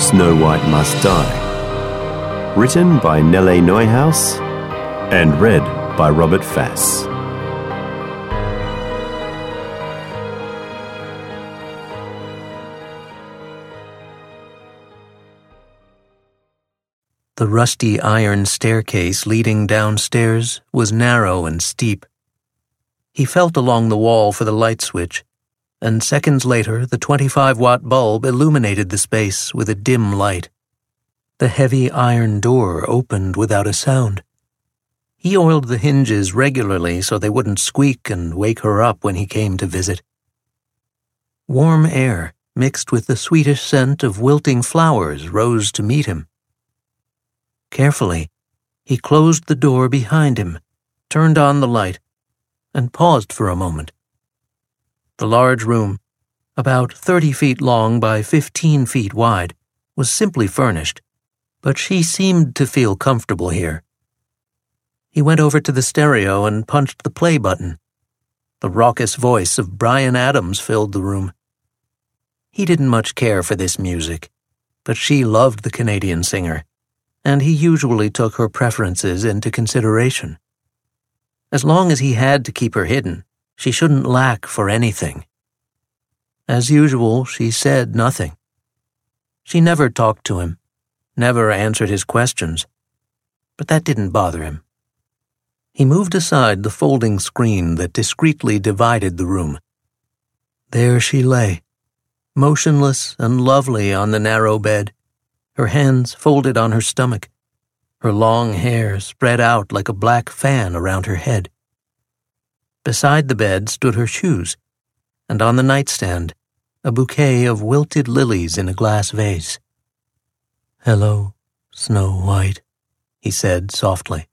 Snow White Must Die. Written by Nele Neuhaus and read by Robert Fass. The rusty iron staircase leading downstairs was narrow and steep. He felt along the wall for the light switch, and seconds later the 25-watt bulb illuminated the space with a dim light. The heavy iron door opened without a sound. He oiled the hinges regularly so they wouldn't squeak and wake her up when he came to visit. Warm air, mixed with the sweetish scent of wilting flowers, rose to meet him. Carefully, he closed the door behind him, turned on the light, and paused for a moment. The large room, about 30 feet long by 15 feet wide, was simply furnished, but she seemed to feel comfortable here. He went over to the stereo and punched the play button. The raucous voice of Bryan Adams filled the room. He didn't much care for this music, but she loved the Canadian singer, and he usually took her preferences into consideration. As long as he had to keep her hidden, she shouldn't lack for anything. As usual, she said nothing. She never talked to him, never answered his questions, but that didn't bother him. He moved aside the folding screen that discreetly divided the room. There she lay, motionless and lovely on the narrow bed, her hands folded on her stomach, her long hair spread out like a black fan around her head. Beside the bed stood her shoes, and on the nightstand, a bouquet of wilted lilies in a glass vase. "Hello, Snow White," he said softly.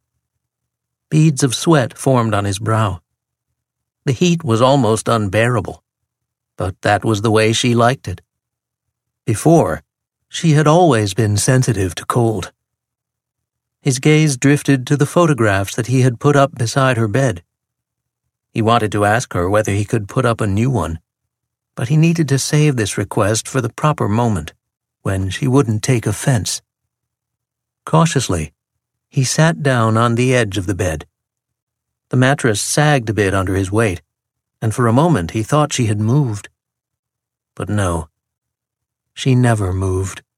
Beads of sweat formed on his brow. The heat was almost unbearable, but that was the way she liked it. Before, she had always been sensitive to cold. His gaze drifted to the photographs that he had put up beside her bed. He wanted to ask her whether he could put up a new one, but he needed to save this request for the proper moment, when she wouldn't take offense. Cautiously, he sat down on the edge of the bed. The mattress sagged a bit under his weight, and for a moment he thought she had moved. But no, she never moved.